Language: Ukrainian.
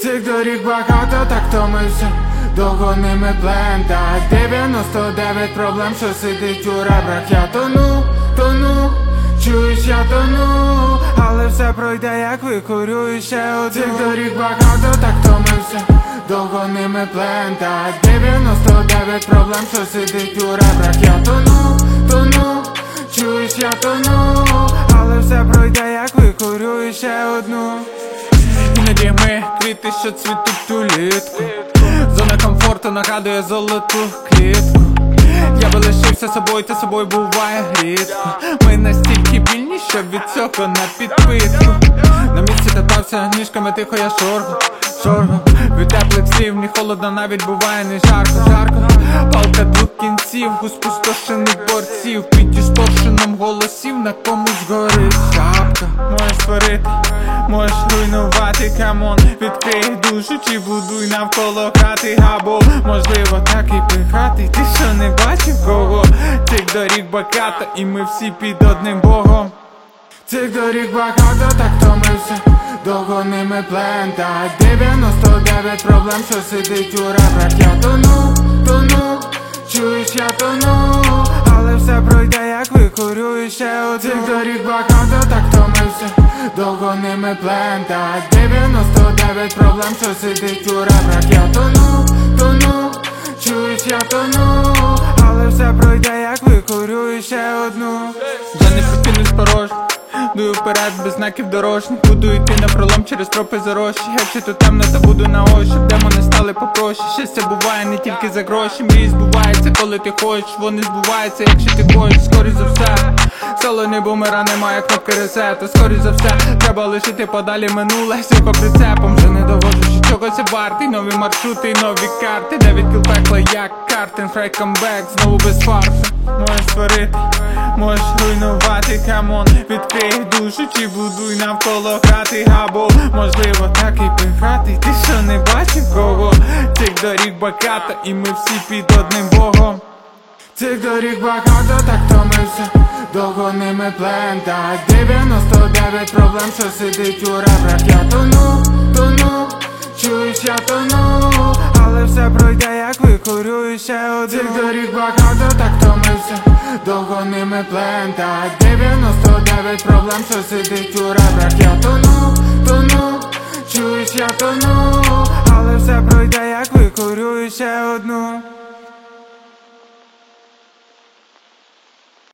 Цих доріг багато, так втомився, довго ними плента. 99 проблем, що сидить у ребрах. Я тону, чуєш, я тону, але все пройде, як викурю і ще одну. Цих доріг багато, так втомився, довго ними плента. 99 проблем, що сидить у ребрах. Я тону, чуєш, я тону, але все пройде, як викурю і ще одну. Іноді ми квіти, що цвітуть улітку. Зона комфорту нагадує золоту клітку. Я би лишився собою, та собою буває рідко. Ми настільки вільні, що від цього на підпитку. На місці татався, ніжками тихо я шоргу. Від теплих слів, ні холодно, навіть буває не жарко. Палка двох кінців, у спустошених борців. Під дісторшеном голосів на комусь горить шапка. Можеш створити, можеш руйнувати, камон. Відкрий душу чи будуй навколо хати. Або можливо так і пихати. Ти що не бачив кого? Цих доріг багато і ми всі під одним богом. Цих доріг багато, так втомився, довго ними плента. 99 проблем, що сидить у ребрах. Я тону, чуєш, я тону, але все пройде, як викурю і ще одну. Цих доріг багато, так втомився, довго ними плента. 99 проблем, що сидить у ребрах. Я тону, чуєш, я тону, але все пройде, як викурю і ще одну. Я не прокинусь порожньо, дую вперед без знаків дорожніх. Буду йти на пролом через тропи зарощі. Якщо тут темно, то буду на ощупь. Демони стали попроще. Щастя буває не тільки за гроші. Мрії збуваються, коли ти хочеш. Вони збуваються, якщо ти хочеш, скоріш за все. Солоний бумера, немає кнопки ресету. Скоріш за все, треба лишити подалі минуле. Сілко прицепом, вже не довожу, що чогось вартий. Нові маршрути, нові карти. Де відкіл пекла, як картин. Фрей камбек, знову без фарсу. Можеш створити, можеш руйнувати, камон. Відкрий душу чи будуй навколо хати. Або можливо так і пихати. Ти що не бачив кого? Цих доріг багато і ми всі під одним богом. Цих доріг багато, так втомився, довго ними плента. 99 проблем, що сидить у ребрах. Я тону, чуєш, я тону, але все пройде, як викурю і ще одну. Цих доріг багато, так втомився, довго ними плента. 99 проблем, що сидить у ребрах. Я тону, чуєш, я тону, але все пройде, як викурю і ще одну.